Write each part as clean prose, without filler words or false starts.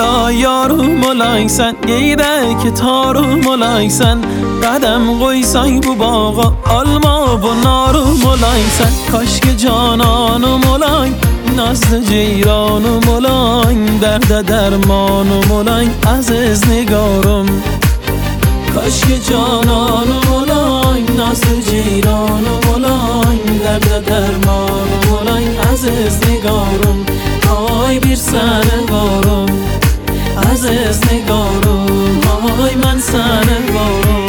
مولای یارو مولایسن گیده که تارو مولایسن قدم قویسای بو باقا آلما و نارو مولایسن کاشک جانان و مولای نازد جیران و مولای درد درمان و مولای عزیز نگارم کاشک جانان و مولای نازد جیران و مولای درد درمان و مولای عزیز نگارم آی بیر سنه بارم عزیز نگارم آی من سنه بارم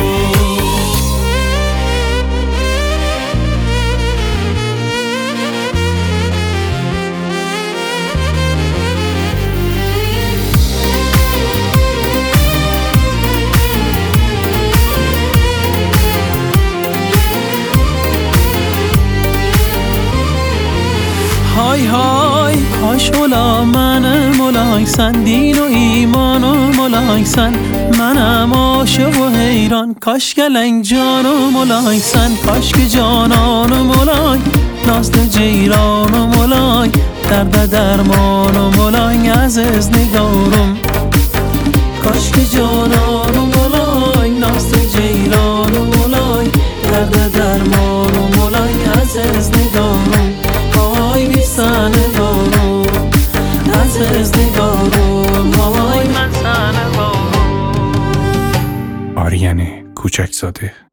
های های کاش مولا من مولایسن دین و ایمان و مولایسن منم عاشق و حیران کاش گلنگ جان و مولایسن کاش که جانان و مولای نازد جیران و مولای درد درمان و مولای عزیز نگارم کاش که جانان و مولای نازد جیران و مولای درد درمان و مولای عزیز نگارم آی بی سنه بارم عزیز نگارم آی من سنه بارم. آریان کوچکزاده.